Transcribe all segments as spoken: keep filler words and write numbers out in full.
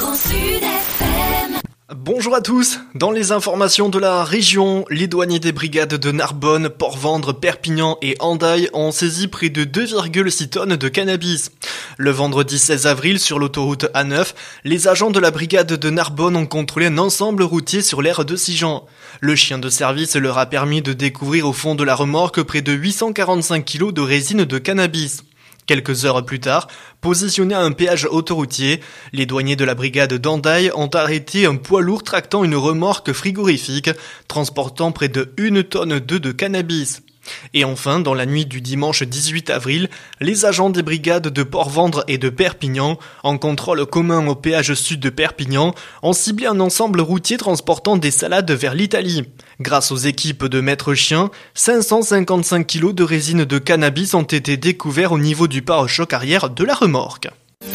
Bonjour à tous, dans les informations de la région, les douaniers des brigades de Narbonne, Port-Vendre, Perpignan et Hendaye ont saisi près de deux virgule six tonnes de cannabis. Le vendredi seize avril, sur l'autoroute A neuf, les agents de la brigade de Narbonne ont contrôlé un ensemble routier sur l'aire de Sigean. Le chien de service leur a permis de découvrir au fond de la remorque près de huit cent quarante-cinq kilos de résine de cannabis. Quelques heures plus tard, positionnés à un péage autoroutier, les douaniers de la brigade d'Hendaye ont arrêté un poids lourd tractant une remorque frigorifique, transportant près de une tonne deux de cannabis. Et enfin, dans la nuit du dimanche dix-huit avril, les agents des brigades de Port-Vendre et de Perpignan, en contrôle commun au péage sud de Perpignan, ont ciblé un ensemble routier transportant des salades vers l'Italie. Grâce aux équipes de maître chien, cinq cent cinquante-cinq kilos de résine de cannabis ont été découverts au niveau du pare-choc arrière de la remorque.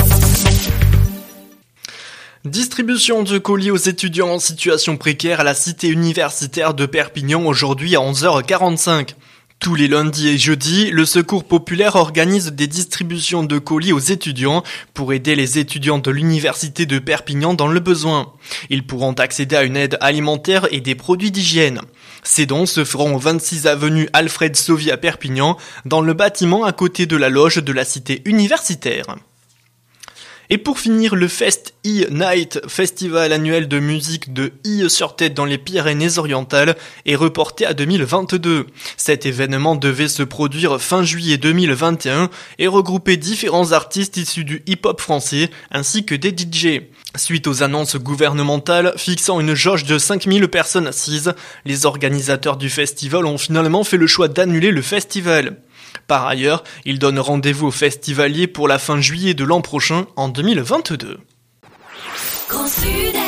Distribution de colis aux étudiants en situation précaire à la cité universitaire de Perpignan aujourd'hui à onze heures quarante-cinq. Tous les lundis et jeudis, le Secours populaire organise des distributions de colis aux étudiants pour aider les étudiants de l'université de Perpignan dans le besoin. Ils pourront accéder à une aide alimentaire et des produits d'hygiène. Ces dons se feront au vingt-six avenue Alfred Sauvy à Perpignan, dans le bâtiment à côté de la loge de la cité universitaire. Et pour finir, le Fest E-Night, festival annuel de musique de I-sur-Tête dans les Pyrénées-Orientales, est reporté à deux mille vingt-deux. Cet événement devait se produire fin juillet deux mille vingt et un et regrouper différents artistes issus du hip-hop français ainsi que des D J. Suite aux annonces gouvernementales fixant une jauge de cinq mille personnes assises, les organisateurs du festival ont finalement fait le choix d'annuler le festival. Par ailleurs, ils donnent rendez-vous aux festivaliers pour la fin juillet de l'an prochain en deux mille vingt-deux. Grand Sud.